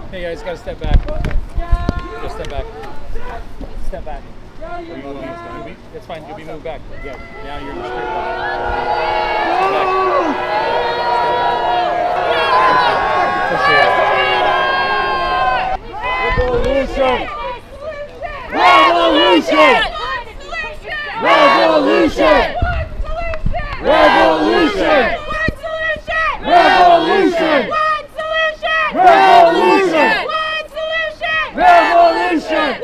Hey guys, gotta step back. Just step back. Step back. That's fine. You'll be moved back. Yeah. Now you're in the street. Revolution! Revolution! Revolution! Revolution! Revolution! Revolution! Revolution!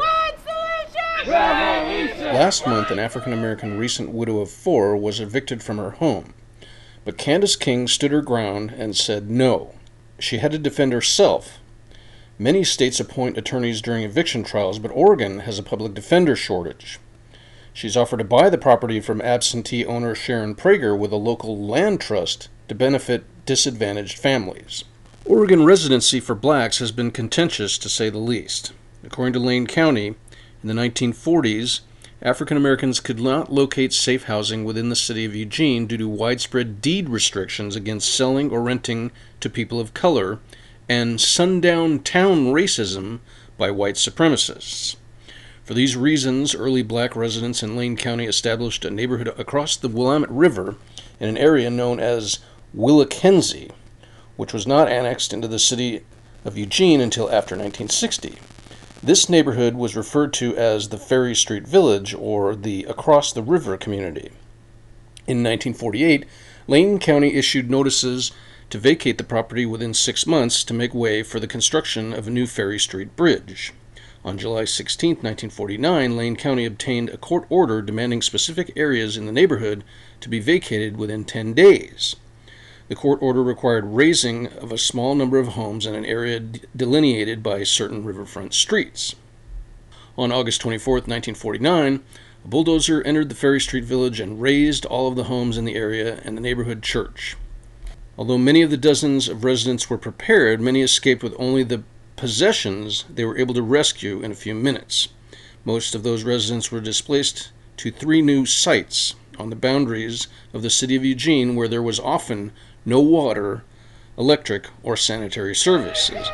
Last month, an African-American recent widow of 4 was evicted from her home. But Candace King stood her ground and said no. She had to defend herself. Many states appoint attorneys during eviction trials, but Oregon has a public defender shortage. She's offered to buy the property from absentee owner Sharon Prager with a local land trust to benefit disadvantaged families. Oregon residency for blacks has been contentious, to say the least. According to Lane County, in the 1940s, African Americans could not locate safe housing within the city of Eugene due to widespread deed restrictions against selling or renting to people of color and sundown town racism by white supremacists. For these reasons, early black residents in Lane County established a neighborhood across the Willamette River in an area known as Willackenzie, which was not annexed into the city of Eugene until after 1960. This neighborhood was referred to as the Ferry Street Village, or the Across the River community. In 1948, Lane County issued notices to vacate the property within 6 months to make way for the construction of a new Ferry Street Bridge. On July 16, 1949, Lane County obtained a court order demanding specific areas in the neighborhood to be vacated within 10 days. The court order required razing of a small number of homes in an area delineated by certain riverfront streets. On August 24, 1949, a bulldozer entered the Ferry Street Village and razed all of the homes in the area and the neighborhood church. Although many of the dozens of residents were prepared, many escaped with only the possessions they were able to rescue in a few minutes. Most of those residents were displaced to 3 new sites on the boundaries of the city of Eugene, where there was often no water, electric, or sanitary services.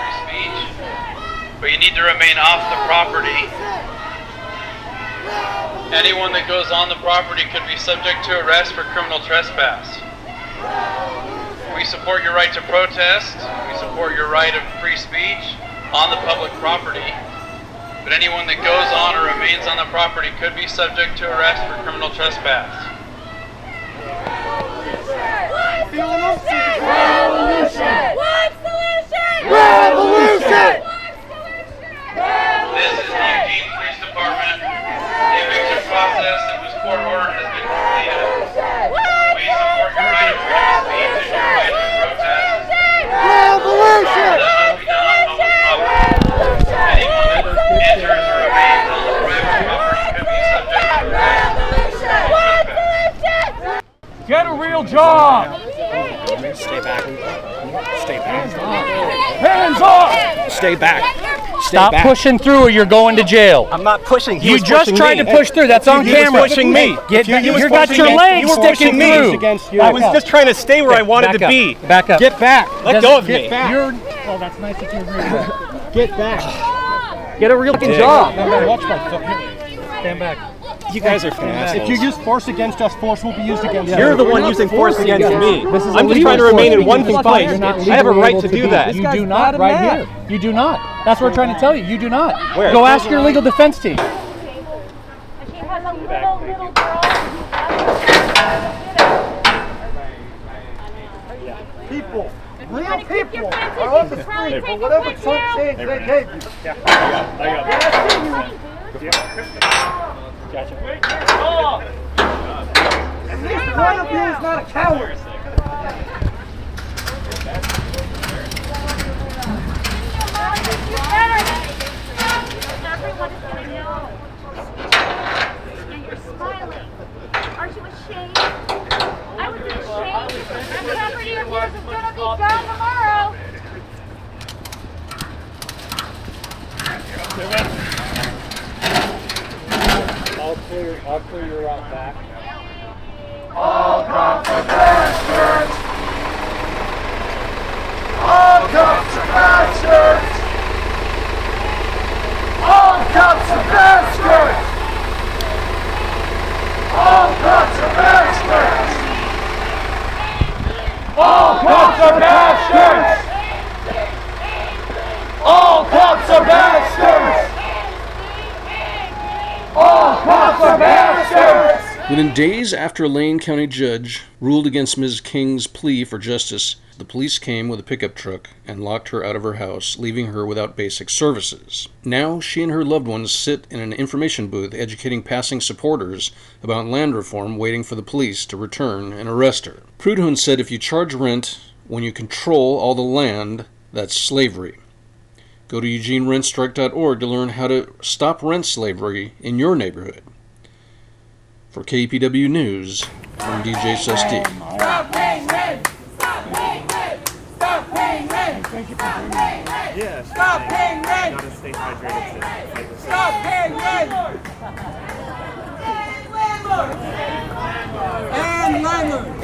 But you need to remain off the property. Anyone that goes on the property could be subject to arrest for criminal trespass. We support your right to protest. We support your right of free speech on the public property. But anyone that goes on or remains on the property could be subject to arrest for criminal trespass. Revolution! One solution! Revolution! This is the Eugene Police Department. The eviction process that was court ordered has been completed. We support your right of free speech and your right to protest. Revolution! That must be done on public property. Anyone that enters or remains on the private property could be subject to arrest. Get a real job! Stay back. Stay back. Hands off! Stay back. Stop pushing through or you're going to jail. I'm not pushing. You just tried to push through. That's on camera. He was pushing me. You got your legs sticking through. I was just trying to stay where I wanted to be. Back up. Get back. Let go of me. Well, that's nice that you agree. Get back. Get a real job. Watch my foot. Stand back. You guys are assholes. If you use force against us, force will be used against you. You're the one using force against me. I'm just trying to remain in one place. I have a right to do that. You do not right here. You do not. That's what we're trying to tell you. You do not. Where? Go ask your legal defense team. She has a little girl. People, real people are on the street for whatever change they gave you. Gotcha. At least one of you is not a coward. Everyone is going to know. And you're smiling. Aren't you ashamed? I would be ashamed. This property of yours is going to be gone tomorrow. I'll clear your route back. All cops are bastards! All cops are bastards! Within days after a Lane County judge ruled against Ms. King's plea for justice, the police came with a pickup truck and locked her out of her house, leaving her without basic services. Now she and her loved ones sit in an information booth educating passing supporters about land reform, waiting for the police to return and arrest her. Prudhomme said if you charge rent when you control all the land, that's slavery. Go to EugeneRentStrike.org to learn how to stop rent slavery in your neighborhood. For KPW News, I'm DJ SSD. Stop paying rent! Stop paying rent! Stop paying rent! Thank you for doing that. Yeah. Stop paying rent! Gotta stay hydrated. Stop paying rent! And landlord!